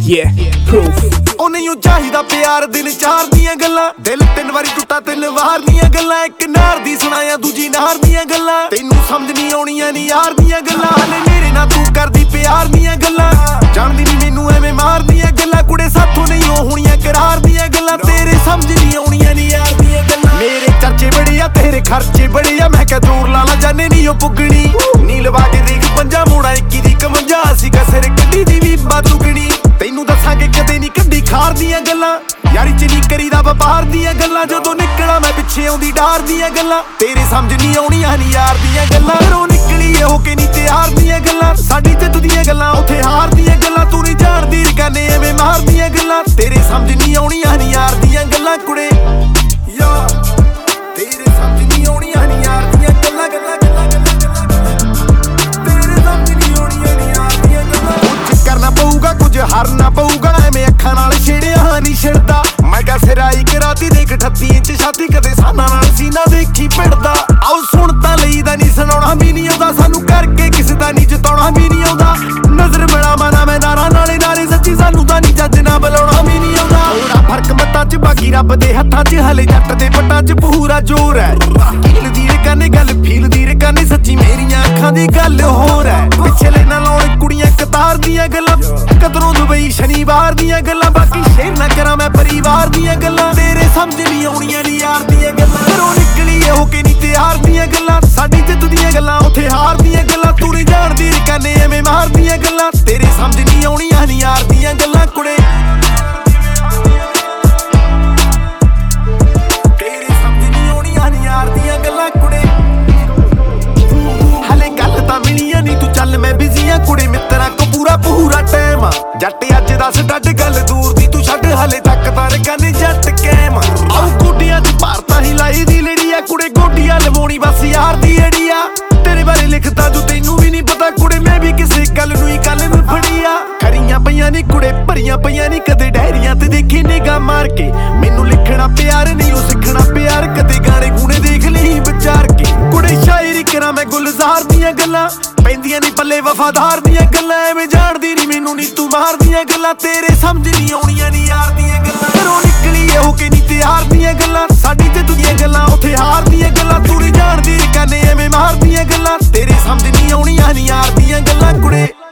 ਉਹ ਨਹੀਂ ਚਾਹੀਦਾ ਪਿਆਰ ਦਿਨ ਚਾਰ ਦੀਆਂ ਗੱਲਾਂ ਦਿਲ 3 ਵਾਰੀ ਟੁੱਟਾ 3 ਵਾਰ ਦੀਆਂ ਗੱਲਾਂ ਇੱਕ ਨਾਰ ਦੀ ਸੁਣਾਇਆ ਦੂਜੀ ਨਾਰ ਦੀਆਂ ਗੱਲਾਂ ਤੈਨੂੰ ਸਮਝ ਨਹੀਂ ਆਉਣੀਆਂ ਨੀ ਯਾਰ ਦੀਆਂ ਗੱਲਾਂ ਹਲੇ ਮੇਰੇ ਨਾਲ ਤੂੰ ਕਰਦੀ ਪਿਆਰ ਦੀਆਂ ਗੱਲਾਂ ਜਾਣਦੀ ਨਹੀਂ ਮੈਨੂੰ ਐਵੇਂ ਮਾਰਦੀਆਂ ਗੱਲਾਂ ਕੁੜੇ ਸਾਥੋਂ ਨਹੀਂ ਉਹ ਹੋਣੀਆਂ ਕਰਾਰ ਦੀਆਂ ਗੱਲਾਂ ਤੇਰੇ ਸਮਝ ਨਹੀਂ ਆਉਣੀਆਂ ਨੀ ਯਾਰ ਦੀਆਂ ਗੱਲਾਂ ਮੇਰੇ ਚਰਚੇ ਬੜੇ ਆ ਤੇਰੇ ਖਰਚੇ ਬੜੇ ਆ ਮੈਂ ਕਿਹਾ ਜ਼ੋਰ ਲਾ ਲਾ ਜਾਨੇ ਨਹੀਂ ਉਹ ਪੁੱਗਣੀ ਨੀ ਲਵਾ ਕੇ ਦੇਖ ਪੰਜਾ ਮੋੜਾ 21 ਦੀ 51 ਅਸੀਂ ਕਸਰ ਕੱਢੀ ਦੀ ਵੀ ਬਾਦੂਗਣੀ ਤੈਨੂੰ ਦੱਸਾਂਗੇ ਕਦੇ ਨਹੀਂ ਕੱਢੀ ਖਾਰ ਦੀਆਂ ਗੱਲਾਂ ਯਾਰੀ ਚ ਨਹੀਂ ਕਰੀਦਾ ਵਪਾਰ ਦੀਆਂ ਗੱਲਾਂ ਜਦੋਂ ਨਿਕਲਾਂ ਮੈਂ ਪਿੱਛੇ ਆਉਂਦੀ ਡਾਰ ਦੀਆਂ ਗੱਲਾਂ ਤੇਰੇ ਸਮਝ ਨਹੀਂ ਆਉਣੀਆਂ ਨੀ ਯਾਰ ਦੀਆਂ ਗੱਲਾਂ ਘਰੋਂ ਨਿਕਲੀ ਹੋ ਕੇ ਨਹੀਂ ਤਿਆਰ ਦੀਆਂ ਗੱਲਾਂ ਸਾਡੀ ਜਿੱਤ ਦੀਆਂ ਗੱਲਾਂ ਉੱਥੇ ਹਾਰ ਦੀਆਂ ਗੱਲਾਂ ਤੂੰ ਨਹੀਂ ਜਾਣਦੀ ਰਕਾਨੇ ਐਵੇਂ ਮਾਰਦੀਆਂ ਗੱਲਾਂ ਤੇਰੇ ਸਮਝ ਨਹੀਂ ਆਉਣੀਆਂ ਨੀ ਯਾਰ ਦੀਆਂ ਗੱਲਾਂ ਕੁੜੇ ਯਾ ਤੇਰੇ ਸਮਝ ਨਹੀਂ ਆਉਣੀਆਂ ਨੀ ਯਾਰ ਦੀਆਂ ਗੱਲਾਂ ਗੱਲਾਂ ਤੇਰੇ ਸਮਝ ਨਹੀਂ ਆਉਣੀਆਂ ਨੀ ਯਾਰ ਦੀਆਂ ਗੱਲਾਂ ਕੁਝ ਕਰਨਾ ਪਊਗਾ ਕੁਝ ਹਾਰਨਾ ਪਊਗਾ ਐਵੇਂ ਅੱਖਾਂ ਨਾਲ ਛੇੜਿਆ ਨਹੀਂ ਛਿੜਦਾ ਮੈਂ ਕਿਹਾ ਸਿਰਾਈ ਕਰਾਤੀ ਦੇਖ 38 ਇੰਚ ਛਾਤੀ ਕਦੇ ਸਾਨਾ ਨਾਲ ਸੀਨਾ ਦੇਖੀ ਭਿੜਦਾ ਆਓ ਸੁਣ ਤਾਂ ਲਈਦਾ ਨਹੀਂ ਸੁਣਾਉਣਾ ਵੀ ਨਹੀਂ ਆਉਂਦਾ ਸਾਨੂੰ ਕਰਕੇ ਕਿਸੇ ਦਾ ਨਹੀਂ ਜਿਤਾਉਣਾ ਵੀ ਨਹੀਂ ਆਉਂਦਾ ਨਜ਼ਰ ਮਿਲਾਵਾਂ ਨਾ ਮੈਂ ਨਾਰਾਂ ਨਾਲੇ ਨਾਰੇ ਸੱਚੀ ਸਾਨੂੰ ਤਾਂ ਨਹੀਂ ਜੱਜ ਨਾ ਬੁਲਾਉਣਾ ਵੀ ਨਹੀਂ ਆਉਂਦਾ ਥੋੜਾ ਫਰਕ ਮੱਤਾਂ 'ਚ ਬਾਕੀ ਰੱਬ ਦੇ ਹੱਥਾਂ 'ਚ ਹਲੇ ਜੱਟ ਦੇ ਪੱਟਾਂ 'ਚ ਪੂਰਾ ਜ਼ੋਰ ਹੈ ਫੀਲ ਦੀ ਰਕਾਨੇ ਗੱਲ ਫੀਲ ਦੀ ਰਕਾਨੇ ਸੱਚੀ ਮੇਰੀਆਂ ਅੱਖਾਂ ਦੀ ਗੱਲ ਹੋਰ ਹੈ ਪਿਛਲੇ ਨਾ ਲਾਉਣ ਕੁੜੀਆਂ ਕਤਾਰ ਦੀਆਂ ਗੱਲਾਂ ਕਦਰੋਂ ਦੁਬਈ ਸ਼ਨੀਵਾਰ ਦੀਆਂ ਗੱਲਾਂ ਬਾਕੀ ਸ਼ੇਰ ਨਾ ਕਰਾਂ ਮੈਂ ਪਰਿਵਾਰ ਦੀਆਂ ਗੱਲਾਂ ਤੇਰੇ ਸਮਝ ਨਹੀਂ ਆਉਣੀਆਂ ਨੀ ਯਾਰ ਦੀਆਂ ਗੱਲਾਂ ਘਰੋਂ ਨਿਕਲੀ ਹੋ ਕੇ ਨਹੀਂ ਤਿਆਰ ਦੀਆਂ ਗੱਲਾਂ ਸਾਡੀ ਜਿੱਤ ਦੀਆਂ ਗੱਲਾਂ ਉੱਥੇ ਹਾਰ ਦੀਆਂ ਗੱਲਾਂ ਤੂੰ ਨਹੀਂ ਜਾਣਦੀ ਰਕਾਨੇ ਐਵੇਂ ਮਾਰਦੀਆਂ ਗੱਲਾਂ ਤੇਰੇ ਸਮਝ ਨਹੀਂ ਆਉਣੀਆਂ ਨੀ ਯਾਰ ਦੀਆਂ ਗੱਲਾਂ ਕੁੜੇ ਤੇਰੇ ਸਮਝ ਨਹੀਂ ਆਉਣੀਆਂ ਨੀ ਯਾਰ ਦੀਆਂ ਗੱਲਾਂ ਕੁੜੇ ਹਲੇ ਗੱਲ ਤਾਂ ਮਿਲੀਆਂ ਨੀ ਤੂੰ ਚੱਲ ਮੈਂ ਬਿਜ਼ੀ ਆ ਕੁੜੇ ਮਿੱਤਰਾਂ ਕੋ ਪੂਰਾ ਟਾਈਮ ਆ ਜੱਟ ਅੱਜ ਦੱਸ ਡੱਡ ਗੱਲ ਦੂਰ ਦੀ ਤੂੰ ਛੱਡ ਹਲੇ ਤੱਕ ਤਾਂ ਰਕਾਨੇ ਜੱਟ ਕੈਮ ਆਉ ਗੋਡੀਆਂ 'ਚ ਭਾਰਤਾਂ ਹੀ ਲਾਈ ਦੀ ਲੜੀ ਆ ਕੁੜੇ ਗੋਡੀਆਂ ਲਵਾਉਣੀ ਬਸ ਯਾਰ ਦੀ ਅੜੀ ਆ ਤੇਰੇ ਬਾਰੇ ਲਿਖਦਾ ਜੋ ਤੈਨੂੰ ਵੀ ਨਹੀਂ ਪਤਾ ਕੁੜੇ ਮੈਂ ਵੀ ਕਿਸੇ ਗੱਲ ਨੂੰ ਹੀ ਕੱਲ ਨੂੰ ਫੜੀ ਆ ਖਰੀਆਂ ਪਈਆਂ ਨੀ ਕੁੜੇ ਭਰੀਆਂ ਪਈਆਂ ਨੀ ਕਦੇ ਡਾਇਰੀਆਂ ਤੇ ਦੇਖੀ ਨਿਗਾਹ ਮਾਰ ਕੇ ਮੈਨੂੰ ਲਿਖਣਾ ਪਿਆਰ ਨਹੀਂ ਉਹ ਸਿੱਖਣਾ ਪਿਆਰ ਕਦੇ ਗਾਣੇ ਗੂਣੇ ਦੇਖ ਲਈ ਵਿਚਾਰ ਕੇ ਕੁੜੇ ਸ਼ਾਇਰੀ ਕਰਾਂ ਮੈਂ ਗੁਲਜ਼ਾਰ ਦੀਆਂ ਗੱਲਾਂ ਪੈਂਦੀਆਂ ਨੀ ਪੱਲੇ ਵਫਾਦਾਰ ਦੀਆਂ ਗੱਲਾਂ ਐਵੇਂ ਜਾਣਦੀ ਨੀ ਮੈਨੂੰ ਨੀ ਤੂੰ ਮਾਰਦੀਆਂ ਗੱਲਾਂ ਤੇਰੇ ਸਮਝ ਨਹੀਂ ਆਉਣੀਆਂ ਨੀ ਯਾਰ ਦੀਆਂ ਗੱਲਾਂ ਘਰੋਂ ਨਿਕਲੀ ਹੋ ਕੇ ਨੀ ਤਿਆਰ ਦੀਆਂ ਗੱਲਾਂ ਸਾਡੀ ਤੇ ਦੁਨੀਆ ਗੱਲਾਂ ਉੱਥੇ ਹਾਰ ਦੀਆਂ ਗੱਲਾਂ ਤੂੰ ਨਹੀਂ ਜਾਣਦੀ ਰਕਾਨੇ ਐਵੇਂ ਮਾਰਦੀਆਂ ਗੱਲਾਂ ਤੇਰੇ ਸਮਝ ਨਹੀਂ ਆਉਣੀਆਂ ਨੀ ਯਾਰ ਦੀਆਂ ਗੱਲਾਂ ਕੁੜੇ